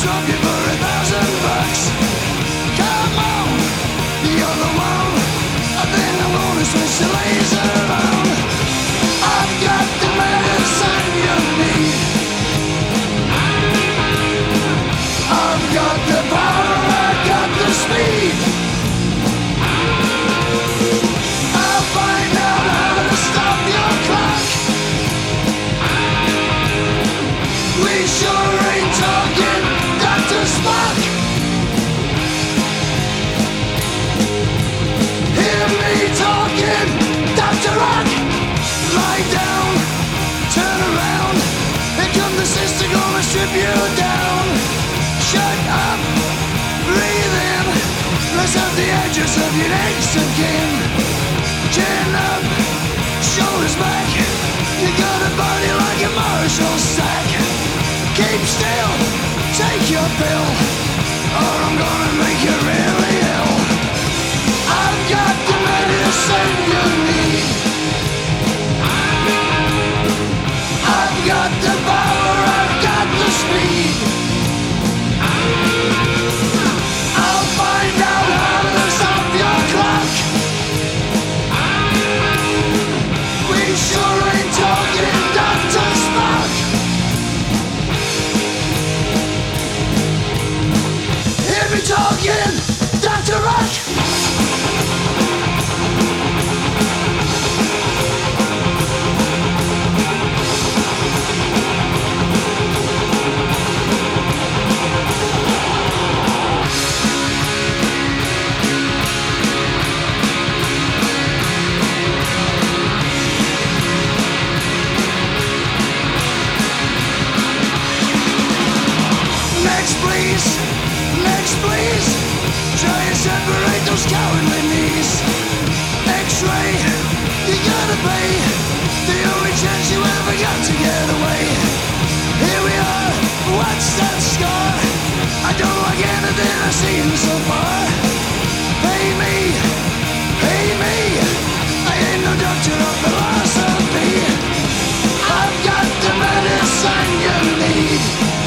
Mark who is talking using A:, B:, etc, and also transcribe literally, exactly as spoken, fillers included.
A: swap you for a thousand bucks. Come on, you're the one. I think I'm gonna switch the laser on. I've got the medicine you need. I've got the power, I've got the speed. I'll find out how to stop your clock. We sure ain't talking Doctor Spock. Hear me talking Doctor Rock. Lie down, turn around. Here come the sister gonna strip you down. Shut up, breathe in. Let's have the edges of your next of kin. Chin up, shoulders back. You got a body like a Marshall sack. Keep still, take your pill, or I'm gonna make you really ill. I've got the medicine you need. I've got the power, I've got the speed. I'll find out how to stop your clock. We sure ain't talking Doctor Spock. Hear me talking Doctor Rock. Next please, next please. Try and separate those cowardly knees. X-ray, you gotta pay. The only chance you ever got to get away. Here we are, what's that scar? I don't like anything I've seen so far. Pay me, pay me. I ain't no doctor of philosophy. I've got the medicine you need.